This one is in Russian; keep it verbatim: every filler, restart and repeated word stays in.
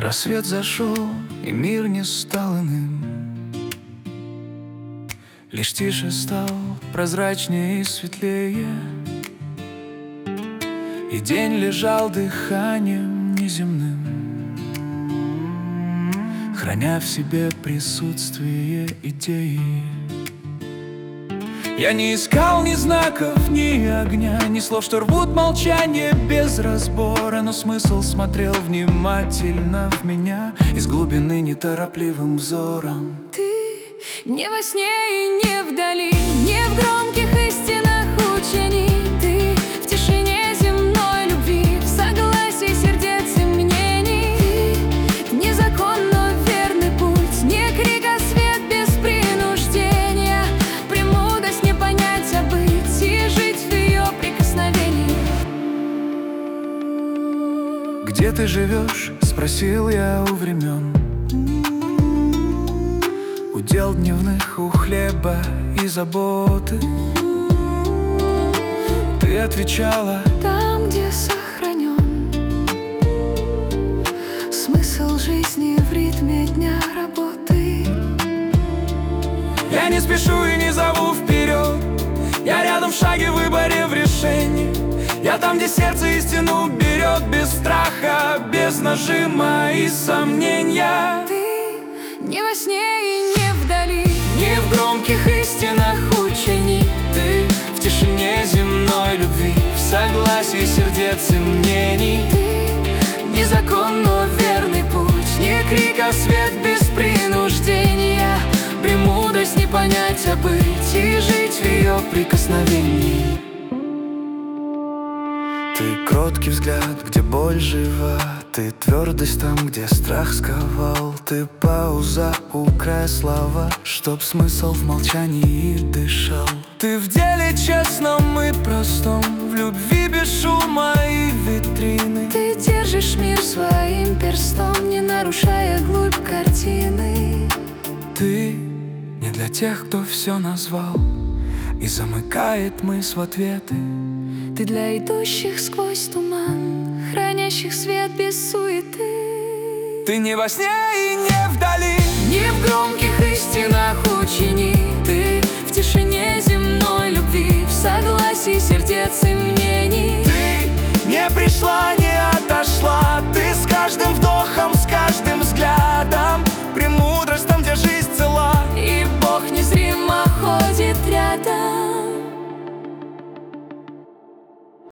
Рассвет зашел, и мир не стал иным. Лишь тише стал, прозрачнее и светлее, и день лежал дыханием неземным, храня в себе присутствие идеи. Я не искал ни знаков, ни огня, ни слов, что рвут молчание без разбора, но смысл смотрел внимательно в меня из глубины неторопливым взором. Ты не во сне и не вдали, не в громких истинах учений. Ты в тишине земной любви, в согласии сердец и мнений. Ты не закон, но верный путь, не крик, а свет без принуждения. Премудрость не понять, а быть и жить в ее прикосновении. Где ты живешь? Спросил я у времен. Удел дневных у хлеба и заботы. Ты отвечала: там, где сохранен смысл жизни в ритме дня работы. Я не спешу и не зову вперед, я рядом в шаге, в выборе, в решении. Я там, где сердце истину берет, без страха, без нажима и сомнения. Ты не во сне и не вдали, не в громких истинах учений. Ты в тишине земной любви, в согласии сердец и мнений. Ты не закон, но верный путь, не крик, а свет без принуждения. Премудрость не понять, а быть и жить в ее прикосновении. Ты кроткий взгляд, где боль жива. Ты твердость там, где страх сковал. Ты пауза у края слова, чтоб смысл в молчании дышал. Ты в деле честном и простом, в любви без шума и витрины. Ты держишь мир своим перстом, не нарушая глубь картины. Ты не для тех, кто все назвал и замыкает мысль в ответы. Ты для идущих сквозь туман, хранящих свет без суеты. Ты не во сне и не вдали, не в громких истинах учений. Ты в тишине земной любви, в согласии сердец и мнений. Ты не пришла, не отошла, ты с каждым вдохом